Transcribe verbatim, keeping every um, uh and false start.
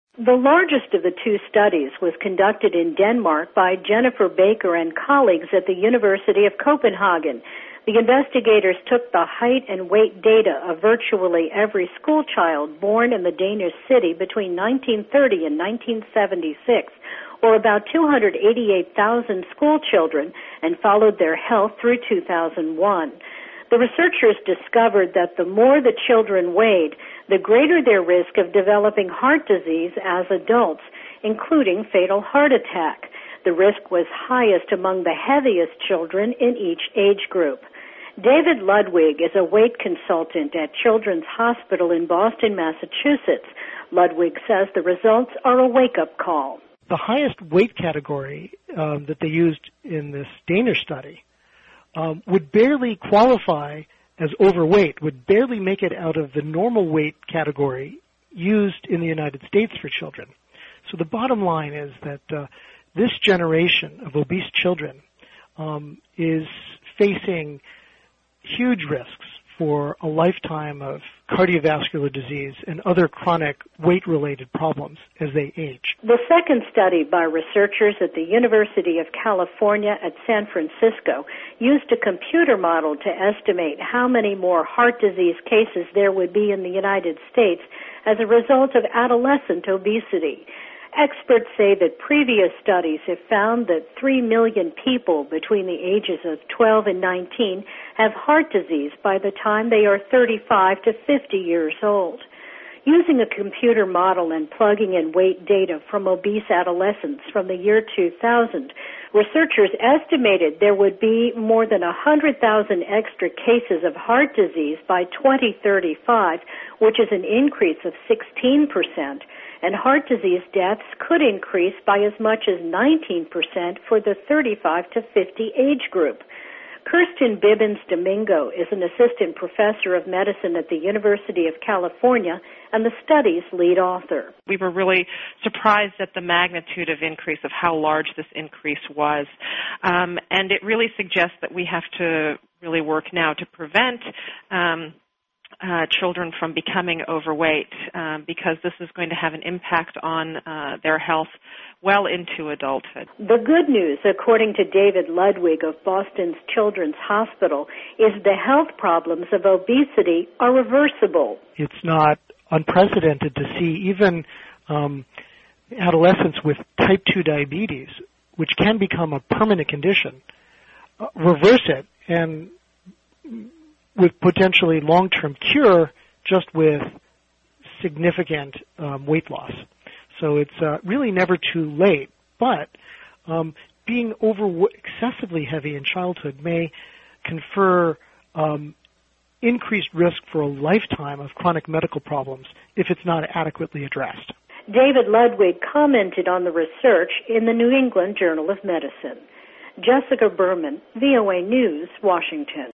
The largest of the two studies was conducted in Denmark by Jennifer Baker and colleagues at the University of Copenhagen. The investigators took the height and weight data of virtually every school child born in the Danish city between nineteen thirty and nineteen seventy-six, or about two hundred eighty-eight thousand school children, and followed their health through two thousand one. The researchers discovered that the more the children weighed, the greater their risk of developing heart disease as adults, including fatal heart attack. The risk was highest among the heaviest children in each age group. David Ludwig is a weight consultant at Children's Hospital in Boston, Massachusetts. Ludwig says the results are a wake-up call. The highest weight category um, that they used in this Danish study um, would barely qualify as overweight, would barely make it out of the normal weight category used in the United States for children. So the bottom line is that uh, this generation of obese children um, is facing huge risks for a lifetime of cardiovascular disease and other chronic weight-related problems as they age. The second study by researchers at the University of California at San Francisco used a computer model to estimate how many more heart disease cases there would be in the United States as a result of adolescent obesity. Experts say that previous studies have found that three million people between the ages of twelve and nineteen have heart disease by the time they are thirty-five to fifty years old. Using a computer model and plugging in weight data from obese adolescents from the year two thousand, researchers estimated there would be more than one hundred thousand extra cases of heart disease by twenty thirty-five, which is an increase of sixteen percent. And heart disease deaths could increase by as much as nineteen percent for the thirty-five to fifty age group. Kirsten Bibbins Domingo is an assistant professor of medicine at the University of California and the study's lead author. We were really surprised at the magnitude of increase, of how large this increase was. Um, and it really suggests that we have to really work now to prevent um, Uh, children from becoming overweight um, because this is going to have an impact on uh, their health well into adulthood. The good news, according to David Ludwig of Boston's Children's Hospital, is the health problems of obesity are reversible. It's not unprecedented to see even um, adolescents with type two diabetes, which can become a permanent condition, uh, reverse it and with potentially long-term cure just with significant um, weight loss. So it's uh, really never too late. But um, being over excessively heavy in childhood may confer um, increased risk for a lifetime of chronic medical problems if it's not adequately addressed. David Ludwig commented on the research in the New England Journal of Medicine. Jessica Berman, V O A News, Washington.